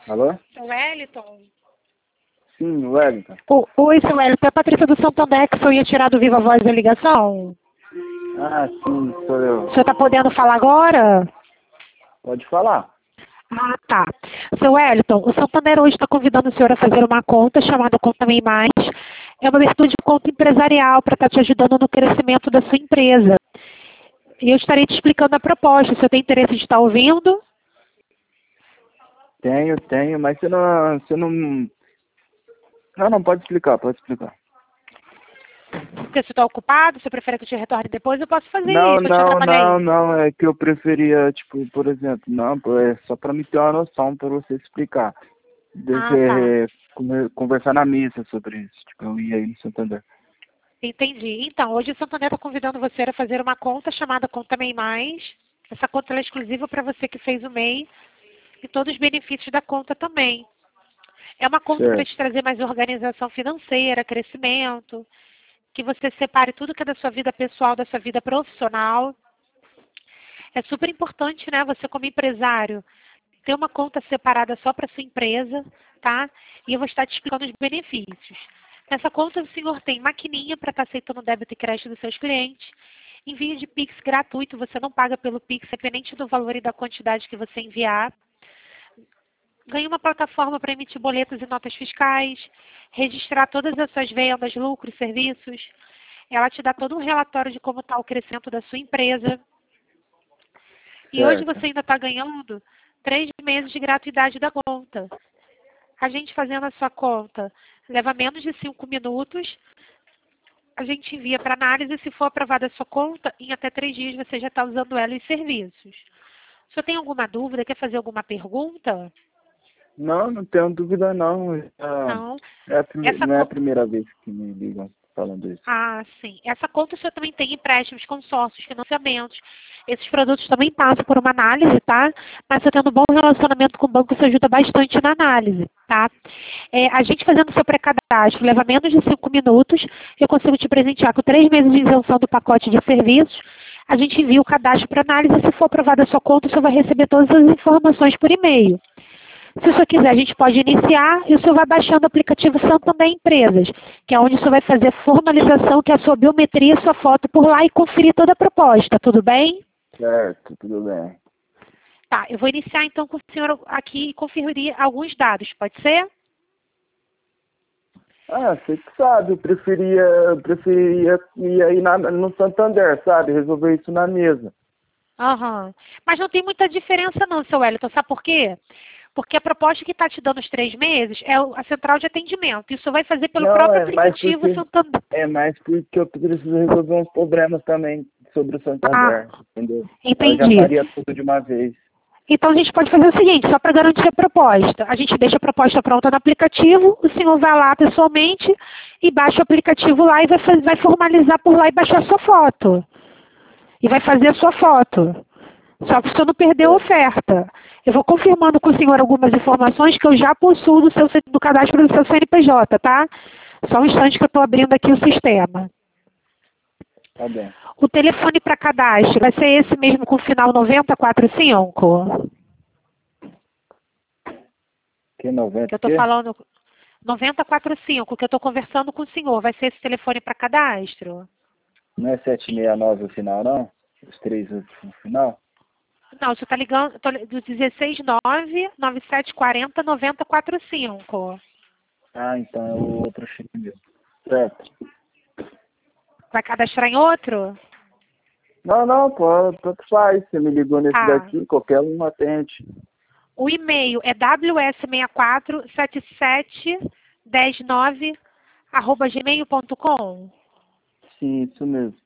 Alô? Seu Wellington? Sim, Wellington. Oi, seu Wellington. É a Patrícia do Santander que eu ia tirar do Viva Voz da ligação. Ah, sim, sou eu. O senhor está podendo falar agora? Pode falar. Ah, tá. Seu Wellington, o Santander hoje está convidando o senhor a fazer uma conta chamada Conta Mei Mais. É uma abertura de conta empresarial para estar te ajudando no crescimento da sua empresa. E eu estarei te explicando a proposta. O senhor tem interesse de estar ouvindo? Tenho, mas você não... Não, pode explicar, pode explicar. Porque se está ocupado, se prefere que eu te retorne depois, eu posso fazer Não, isso. Eu te atrapalhei. é que eu preferia, tipo, por exemplo, não, pô, é só pra me ter uma noção, pra você explicar. Ah, tá. Conversar na mesa sobre isso, tipo, eu ia aí no Santander. Entendi. Então, hoje o Santander está convidando você a fazer uma conta chamada Conta Mei Mais. Essa conta ela é exclusiva para você que fez o MEI e todos os benefícios da conta também. É uma conta que vai Certo, te trazer mais organização financeira, crescimento, que você separe tudo que é da sua vida pessoal, da sua vida profissional. É super importante, né, você como empresário, ter uma conta separada só para sua empresa, tá? E eu vou estar te explicando os benefícios. Nessa conta, o senhor tem maquininha para estar aceitando débito e crédito dos seus clientes. Envio de Pix gratuito, você não paga pelo Pix, dependente do valor e da quantidade que você enviar. Ganha uma plataforma para emitir boletos e notas fiscais, registrar todas as suas vendas, lucros, serviços. Ela te dá todo um relatório de como está o crescimento da sua empresa. E hoje certo. você ainda está ganhando 3 meses de gratuidade da conta. A gente fazendo a sua conta leva menos de 5 minutos. A gente envia para análise. Se for aprovada a sua conta, em até 3 dias você já está usando ela em serviços. O senhor tem alguma dúvida? Quer fazer alguma pergunta? Não tenho dúvida não. Não. Não é a primeira vez que me ligam falando isso. Ah, sim. Essa conta o senhor também tem empréstimos, consórcios, financiamentos. Esses produtos também passam por uma análise, tá? Mas você tendo um bom relacionamento com o banco, isso ajuda bastante na análise, tá? A gente fazendo o seu pré-cadastro leva menos de 5 minutos. Eu consigo te presentear com 3 meses de isenção do pacote de serviços. A gente envia o cadastro para análise. Se for aprovada a sua conta, o senhor vai receber todas as informações por e-mail. Se o senhor quiser, a gente pode iniciar e o senhor vai baixando o aplicativo Santander Empresas, que é onde o senhor vai fazer a formalização, que é a sua biometria e sua foto por lá e conferir toda a proposta, tudo bem? Certo, tudo bem. Tá, eu vou iniciar então com o senhor aqui e conferir alguns dados, pode ser? Ah, você que sabe, eu preferia ir aí no Santander, sabe? Resolver isso na mesa. Aham. Mas não tem muita diferença não, seu Wellington, sabe por quê? Porque a proposta que está te dando os 3 meses é a central de atendimento. Isso vai fazer pelo Não, próprio aplicativo Santander. é mais porque eu preciso resolver uns problemas também sobre o Ah, Santander, entendeu? Eu já entendi. faria tudo de uma vez. Então a gente pode fazer o seguinte, só para garantir a proposta. A gente deixa a proposta pronta no aplicativo, o senhor vai lá pessoalmente e baixa o aplicativo lá e vai formalizar por lá e baixar a sua foto. E vai fazer a sua foto. Só que o senhor não perdeu a Certo. oferta. Eu vou confirmando com o senhor algumas informações que eu já possuo do cadastro do seu CNPJ, tá? Só um instante que eu estou abrindo aqui o sistema. Tá bem. O telefone para cadastro vai ser esse mesmo com o final 9045? Que 90 Que eu o estou quê? falando 9045, que eu estou conversando com o senhor. Vai ser esse telefone para cadastro? Não é 769 o final, não? Os três no final? Não, você está ligando do 169-9740-9045. Ah, então é o outro chip mesmo. Certo. Vai cadastrar em outro? Não, pô, tanto faz. Você me ligou nesse Tá. daqui, qualquer um atende. O e-mail é ws647719@gmail.com. Sim, isso mesmo.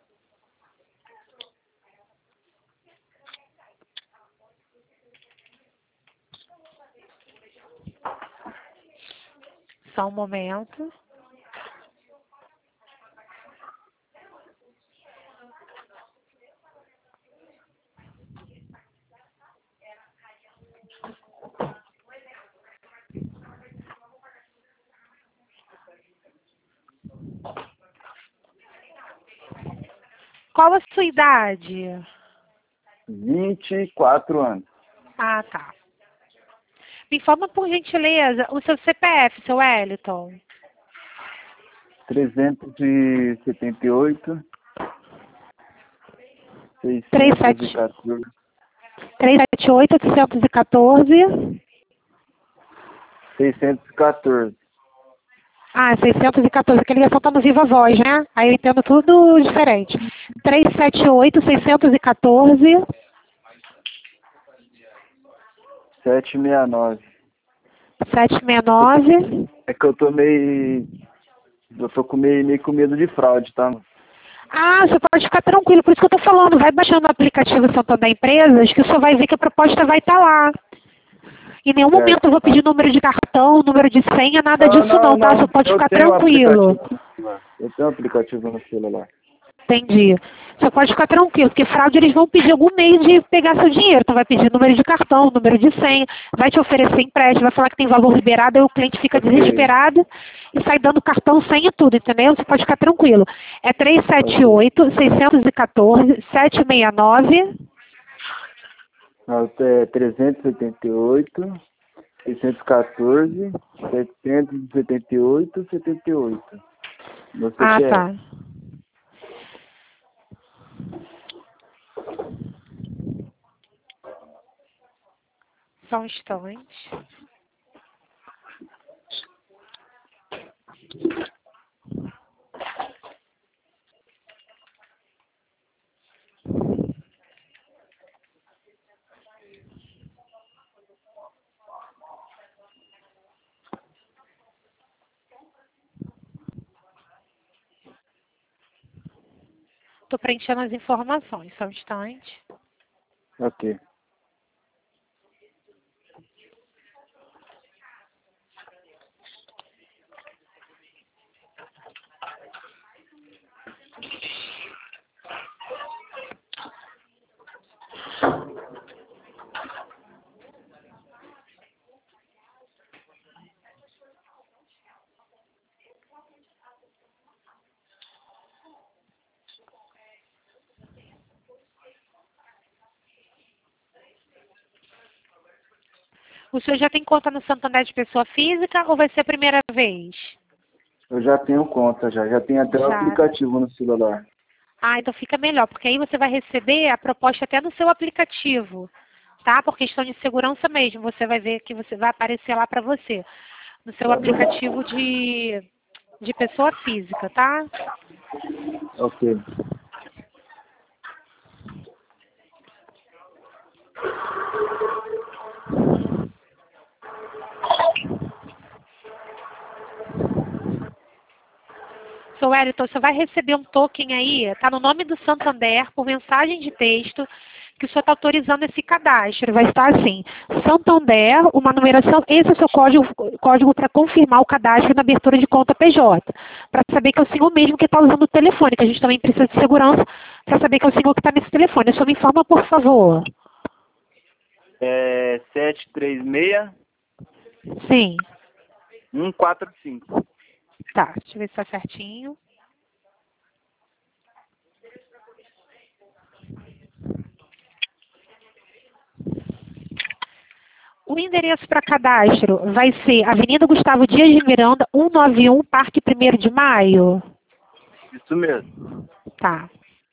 Só um momento. Qual a sua idade? 24 anos. Ah, tá. Me informa, por gentileza, o seu CPF, seu Wellington. 378, 37. 614. 378, 814. 614. Ah, 614, que a ligação está no Viva Voz, né? Aí eu entendo tudo diferente. 378, 614. 769. 769. É que eu tô meio com medo de fraude, tá? Ah, você pode ficar tranquilo, por isso que eu tô falando. Vai baixando o aplicativo Santander Empresas, que você vai ver que a proposta vai estar lá. Em nenhum momento eu vou pedir número de cartão, número de senha, nada disso não, tá? Você pode ficar tranquilo. Eu tenho um aplicativo no celular. Entendi. Você pode ficar tranquilo, porque fraude eles vão pedir algum meio de pegar seu dinheiro. Então vai pedir número de cartão, número de senha, vai te oferecer empréstimo, vai falar que tem valor liberado, aí o cliente fica desesperado e sai dando cartão, senha, tudo, entendeu? Você pode ficar tranquilo. É 378, 614, 769. É 378, 614, 778, 78. Meu Ah, CPF. tá. Só um instante. Estou preenchendo as informações, só um instante. Ok. O senhor já tem conta no Santander de pessoa física ou vai ser a primeira vez? Eu já tenho conta, já tenho até o aplicativo no celular. Ah, então fica melhor, porque aí você vai receber a proposta até no seu aplicativo, tá? Por questão de segurança mesmo, você vai ver que você vai aparecer lá para você, no seu aplicativo de pessoa física, tá? Ok. Seu Wellington, você vai receber um token aí, tá no nome do Santander, por mensagem de texto, que o senhor está autorizando esse cadastro. Vai estar assim, Santander, uma numeração, esse é o seu código para confirmar o cadastro na abertura de conta PJ. Para saber que é o senhor mesmo que está usando o telefone, que a gente também precisa de segurança, para saber que é o senhor que está nesse telefone. O senhor me informa, por favor. É 736 Sim. 145. Tá, deixa eu ver se está certinho. O endereço para cadastro vai ser Avenida Gustavo Dias de Miranda, 191, Parque 1º de Maio. Isso mesmo. Tá.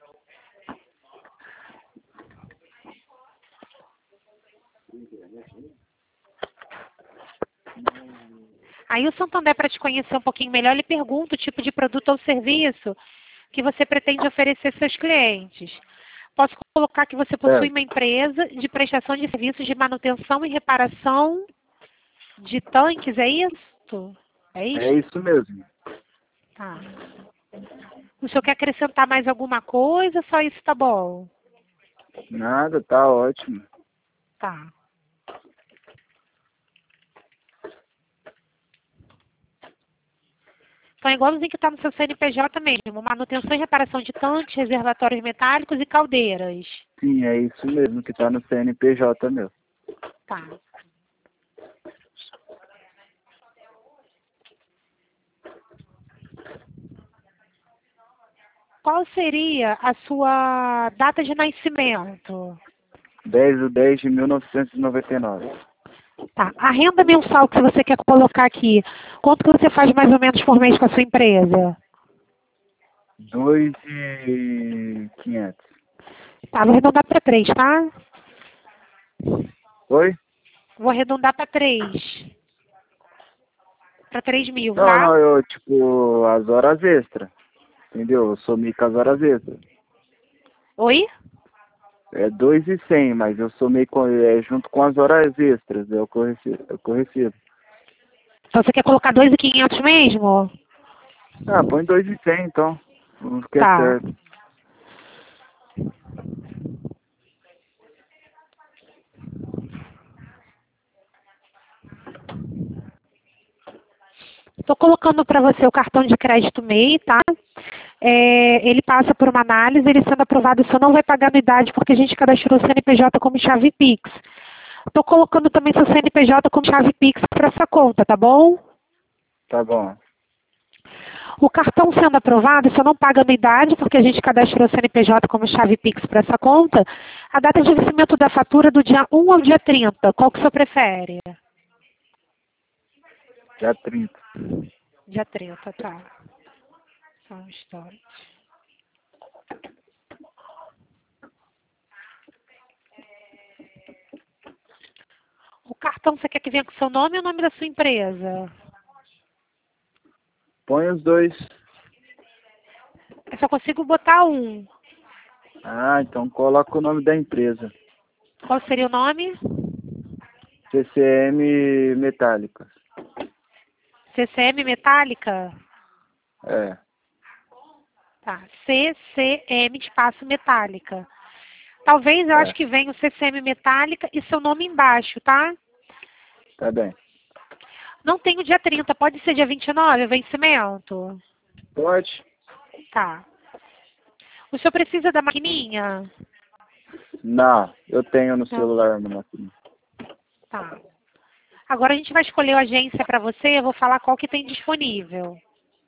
Aí o Santander, para te conhecer um pouquinho melhor, ele pergunta o tipo de produto ou serviço que você pretende oferecer aos seus clientes. Posso colocar que você possui uma empresa de prestação de serviços de manutenção e reparação de tanques, é isso? É isso? É isso mesmo. Tá. O senhor quer acrescentar mais alguma coisa? Só isso tá bom? Nada, tá ótimo. Tá. Então é igualzinho que está no seu CNPJ mesmo. Manutenção e reparação de tanques, reservatórios metálicos e caldeiras. Sim, é isso mesmo que tá no CNPJ meu. Tá. Qual seria a sua data de nascimento? 10/10/1999. Tá. A renda mensal que você quer colocar aqui, quanto que você faz mais ou menos por mês com a sua empresa? 2.500. Tá, vou arredondar para 3, tá? Oi? Vou arredondar para 3. Para 3 mil, Não, tá? não, eu, tipo, as horas extras. Entendeu? Eu somei com as horas extras. Oi? É 2.100, mas eu somei junto com as horas extras. É o que eu recebo. Então você quer colocar 2.500 mesmo? Ah, põe 2.100 então. Não quer Tá. certo. Estou colocando para você o cartão de crédito MEI, tá? Ele passa por uma análise, ele sendo aprovado, você não vai pagar anuidade porque a gente cadastrou o CNPJ como chave Pix. Estou colocando também seu CNPJ como chave Pix para essa conta, tá bom? Tá bom. O cartão sendo aprovado, você não paga anuidade porque a gente cadastrou o CNPJ como chave Pix para essa conta. A data de vencimento da fatura é do dia 1 ao dia 30. Qual que o senhor prefere? Já 30. Dia 30, tá. Só um instante. O cartão você quer que venha com o seu nome ou o nome da sua empresa? Põe os dois. Eu só consigo botar um. Ah, então coloca o nome da empresa. Qual seria o nome? CCM Metálicas. CCM Metálica? É, Tá. CCM espaço Metálica. Talvez eu acho é. que venha o CCM Metálica e seu nome embaixo, tá? Tá bem. Não tem o dia 30, pode ser dia 29, o vencimento? Pode? Tá. O senhor precisa da maquininha? Não, eu tenho no Não. celular no máquina. Tá. Agora a gente vai escolher a agência para você, eu vou falar qual que tem disponível.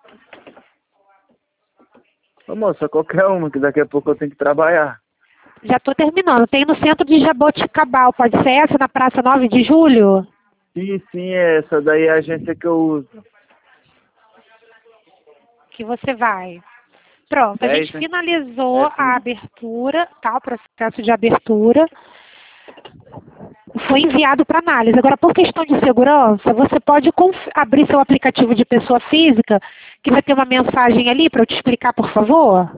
Ô moça, qualquer uma, que daqui a pouco eu tenho que trabalhar. Já estou terminando. Tem no centro de Jaboticabal, pode ser essa, na Praça 9 de Julho? Sim, essa daí é a agência que eu uso. Que você vai. Pronto, a 10, gente né? finalizou É a tudo. abertura, tá? O processo de abertura. Foi enviado para análise. Agora, por questão de segurança, você pode abrir seu aplicativo de pessoa física, que vai ter uma mensagem ali para eu te explicar, por favor?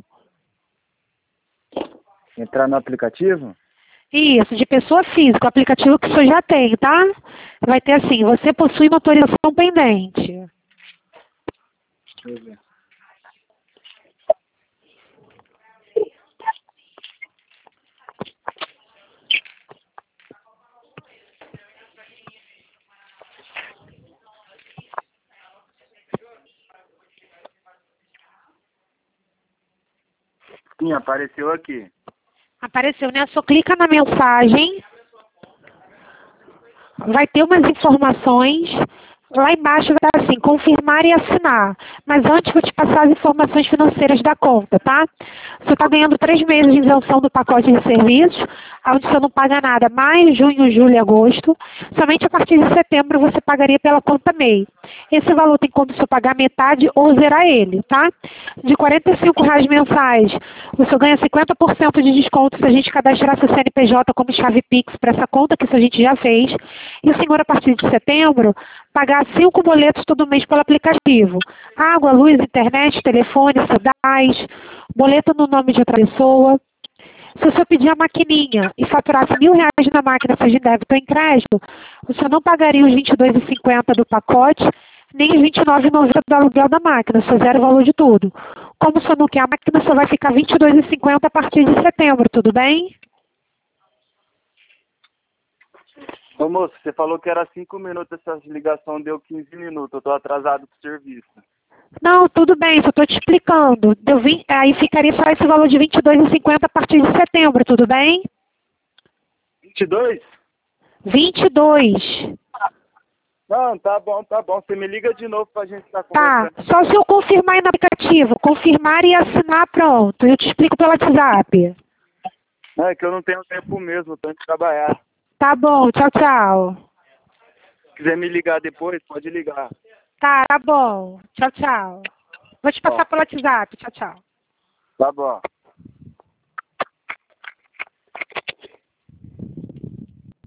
Entrar no aplicativo? Isso, de pessoa física, o aplicativo que o senhor já tem, tá? Vai ter assim, você possui uma autorização pendente. Deixa eu ver. Sim, apareceu aqui. Apareceu, né? Só clica na mensagem, vai ter umas informações, lá embaixo vai estar assim, confirmar e assinar. Mas antes vou te passar as informações financeiras da conta, tá? Você está ganhando 3 meses de isenção do pacote de serviços, onde você não paga nada, maio, junho, julho e agosto. Somente a partir de setembro você pagaria pela conta MEI. Esse valor tem como você pagar metade ou zerar ele, tá? De R$ 45 mensais, você ganha 50% de desconto se a gente cadastrar seu CNPJ como chave Pix para essa conta, que isso a gente já fez. E o senhor, a partir de setembro, pagar 5 boletos todo mês pelo aplicativo. Água, luz, internet, telefone, CDAS, boleto no nome de outra pessoa. Se o senhor pedir a maquininha e faturasse R$ 1.000 na máquina, seja em débito ou em crédito, o senhor não pagaria os R$ 22,50 do pacote, nem os R$ 29,90 do aluguel da máquina, só zero o valor de tudo. Como o senhor não quer a máquina, só vai ficar R$ 22,50 a partir de setembro, tudo bem? Ô moço, você falou que era 5 minutos, essa ligação deu 15 minutos. Eu tô atrasado pro serviço. Não, tudo bem, só estou te explicando. Aí ficaria só esse valor de R$ 22,50 a partir de setembro, tudo bem? 22? 22. Não, tá bom, tá bom. Você me liga de novo pra gente estar Tá, conversando. só se eu confirmar aí no aplicativo. Confirmar e assinar, pronto. Eu te explico pelo WhatsApp. Não, é que eu não tenho tempo mesmo, eu tenho que trabalhar. Tá bom, tchau, tchau. quiser me ligar depois, pode ligar. Tá bom. Tchau, tchau. Vou te passar pelo WhatsApp. Tchau, tchau. Tá bom.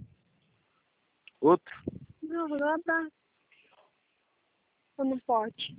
Outro? Não, vou dar. Ou não pode?